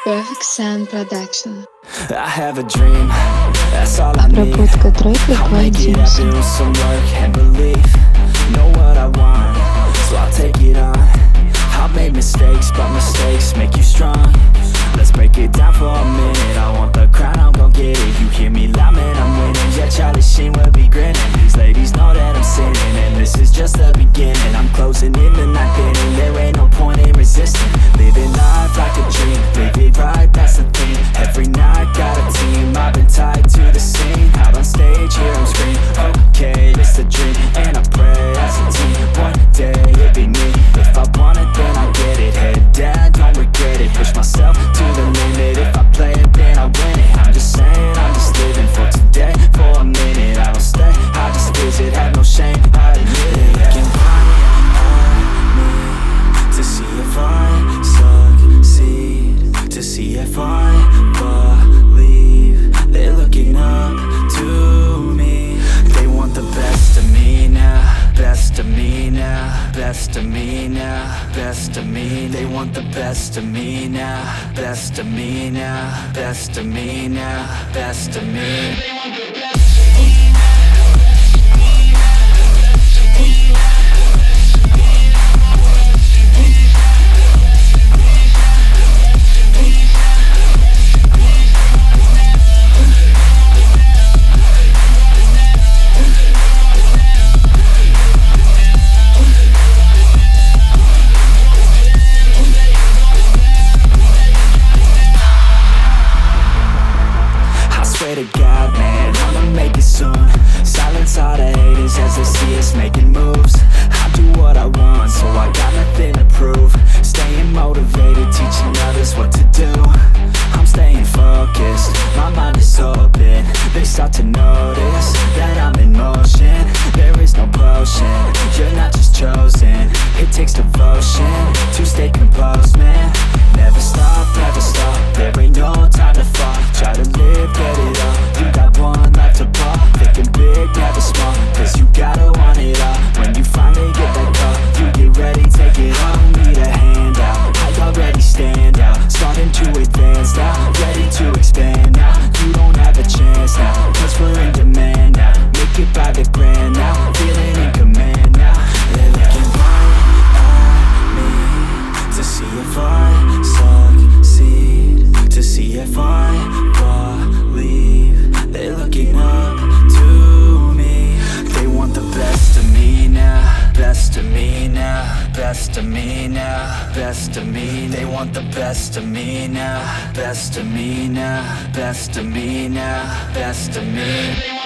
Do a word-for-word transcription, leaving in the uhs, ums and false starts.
Perfect Sound Production. I have a dream, that's all I need. Обработка трека I'll make it Quantum. happen with some work and belief. Know what I want, so I'll take it on. I've made mistakes, but mistakes make you strong. Let's break it down for a minute. I want the crown, I'm gon' get it. You hear me loud, man, I'm winning. Yeah, Charlie Sheen will be grinning. These ladies know that I'm sinning, and this is just the beginning. I'm closing in the night inning. There ain't no point in resisting. Living life like a dream, live it right, that's the thing. Every night got a team, I've been tied to the scene. Out on stage, here I'm screaming, okay, it's a dream. And I pray as a team, one day it'll be me. If I want it, then I get it. Head down, don't regret it. Push myself to the limit. If I play it, then I win it. I'm just saying, I'm just living for today. For a minute, I don't stay, I just visit. Have no shame, I admit it. Looking right at me to see if I succeed, to see if I believe. They're looking up to me. They want the best of me now, best of me now, best of me now, best of me. They want the best of me now, best of me now, best of me now, best of me. They want the best of me. Swear to God, man, I'ma make it soon. Silence all the haters as they see us making moves. I do what I want, so I got nothing to prove. Staying motivated, teaching others what to do. I'm staying focused, my mind is open. They start to notice that I'm in motion. There is no potion, you're not just chosen. It takes devotion to stay composed, man. Never stop, never stop, there ain't no time to fall. Try to live, get it up, you got one life to ball. Thinking big, never small, cause you gotta want it all. When you finally get that call, you get ready, take it all. Need a handout, I already stand out. Starting to advance now, ready to expand now. You don't have a chance now, cause we're in demand now. Make it by the grand now, feeling in command now. They're looking right at me to see if I succeed, to see if I believe. They're looking up to me. They want the best of me now, best of me now, best of me now, best of me. They want the best of me now, best of me now, best of me now, best of me.